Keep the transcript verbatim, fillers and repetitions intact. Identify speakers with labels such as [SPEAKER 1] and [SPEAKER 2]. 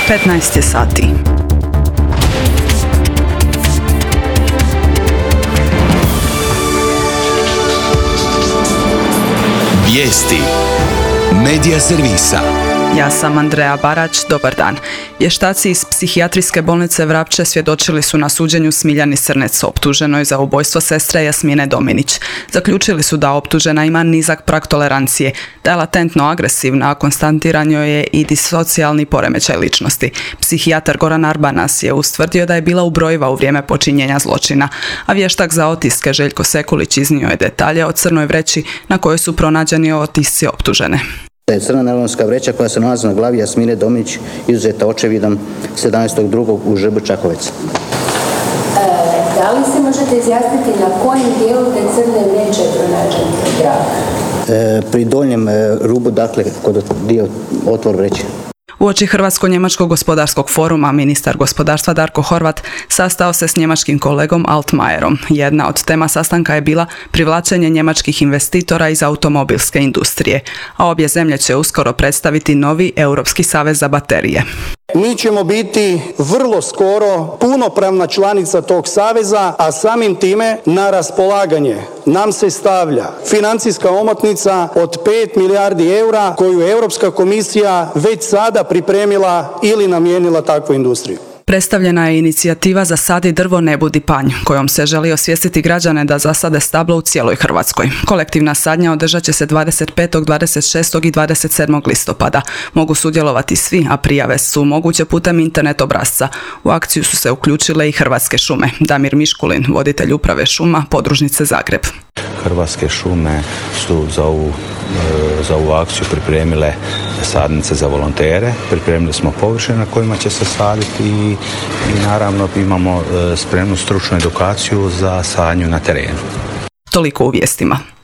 [SPEAKER 1] petnaest je sati.
[SPEAKER 2] Vijesti Medija servisa.
[SPEAKER 1] Ja sam Andreja Barać, dobar dan. Vještaci iz psihijatrijske bolnice Vrapče svjedočili su na suđenju Smiljani Srnec, optuženoj za ubojstvo sestre Jasmine Dominić. Zaključili su da optužena ima nizak prag tolerancije, da je latentno agresivna, a konstantiran joj je i disocijalni poremećaj ličnosti. Psihijatar Goran Arbanas je ustvrdio da je bila ubrojiva u vrijeme počinjenja zločina, a vještak za otiske Željko Sekulić iznio je detalje o crnoj vreći na kojoj su pronađeni otisci optužene.
[SPEAKER 3] Da je crna najlonska vreća koja se nalazi na glavi Jasmine Dominić izuzeta očevidom sedamnaestog drugog u Ž B Čakovec.
[SPEAKER 4] E, da li se možete izjasniti na kojem dijelu te crne vreće je pronađen trag?
[SPEAKER 3] E, pri donjem e, rubu, dakle, kod dio otvor vreće.
[SPEAKER 1] Uoči Hrvatsko-njemačkog gospodarskog foruma ministar gospodarstva Darko Horvat sastao se s njemačkim kolegom Altmajerom. Jedna od tema sastanka je bila privlačenje njemačkih investitora iz automobilske industrije, a obje zemlje će uskoro predstaviti novi Europski savez za baterije.
[SPEAKER 5] Mi ćemo biti vrlo skoro punopravna članica tog saveza, a samim time na raspolaganje nam se stavlja financijska omotnica od pet milijardi eura koju je Europska komisija već sada pripremila ili namijenila takvu industriju.
[SPEAKER 1] Predstavljena je inicijativa Zasadi drvo, ne budi panj, kojom se želi osvijestiti građane da zasade stablo u cijeloj Hrvatskoj. Kolektivna sadnja održat će se dvadeset petog, dvadeset šestog i dvadeset sedmog listopada. Mogu sudjelovati svi, a prijave su moguće putem internet obrasca. U akciju su se uključile i Hrvatske šume. Damir Miškulin, voditelj uprave šuma, podružnice Zagreb.
[SPEAKER 6] Hrvatske šume su za ovu, za ovu akciju pripremile sadnice za volontere, pripremili smo površine na kojima će se saditi i, i naravno imamo spremnu stručnu edukaciju za sadnju na terenu.
[SPEAKER 1] Toliko u vijestima.